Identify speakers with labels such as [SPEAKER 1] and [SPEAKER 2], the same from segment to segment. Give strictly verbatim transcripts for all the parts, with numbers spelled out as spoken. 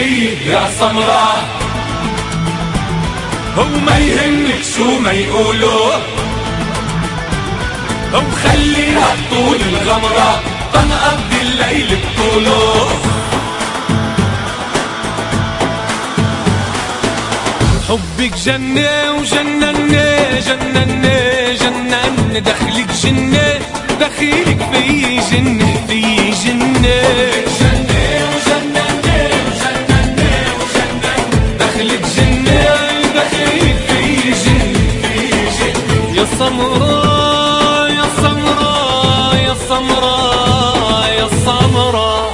[SPEAKER 1] فيه يا سمرة، وما يهمك شو ما يقولوا، وخليها طول الغمرة تنقضي الليل بطوله. حبك جنة وجنني جنني جنن، دخلك جنة دخيلك في جنة في جنة. جنة وجنني وجنني وجنن، دخلك جنة دخيلك في جنة في جنة. يا سمراء يا سمراء يا سمراء يا سمراء.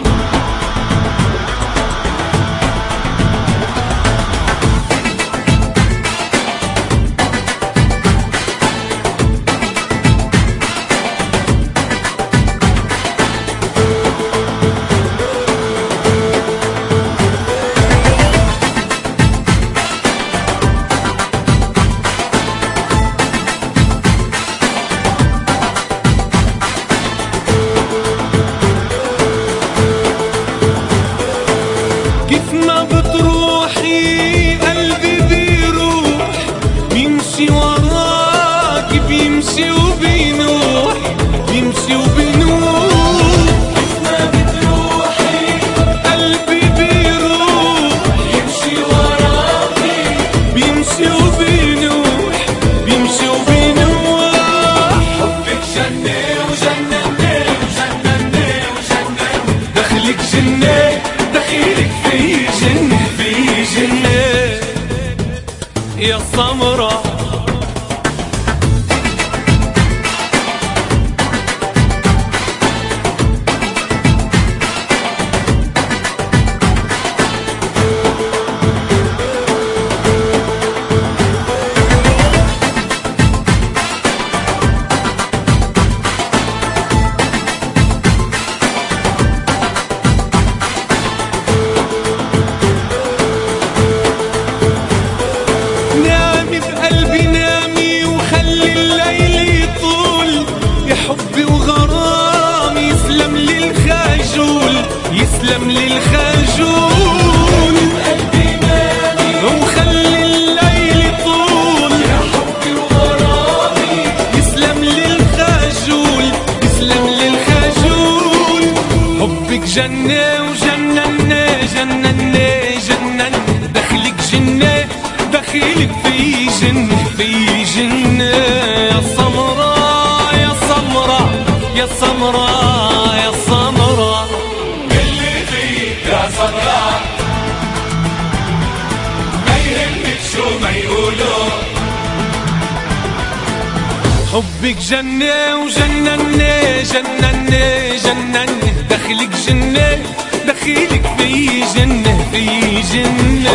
[SPEAKER 1] كيف ما بتروحي قلبي بيروح، بيمشي وراك بيمشي وبينوح بيمشي وبينوح. كيف ما بتروحي قلبي بيروح، يمشي وراكي بيمشي وبينوح بيمشي وبينوح. حبك جنة وجنني وجنني وجنن، دخلك جنة دخيلك في جنة في جنة. يا سمرة نامي بقلبي نامي وخلي الليل يطول، يا حبي وغرامي يسلم لي الخجول يسلم لي الخجول. بقلبي نامي وخلي الليل يطول، يا حبي وغرامي يسلم لي الخجول يسلم لي الخجول. حبك جنة وجنني جنني جنن، دخلك جنة دخيلك في جنة في جنة. يا سمراء يا سمراء يا سمراء يا سمراء. اللي فيك يا سمراء ما يهمك شو ما يقولوا، حبك جنة وجنني جنني جنن، دخلك جنة دخيلك في جنة في جنة.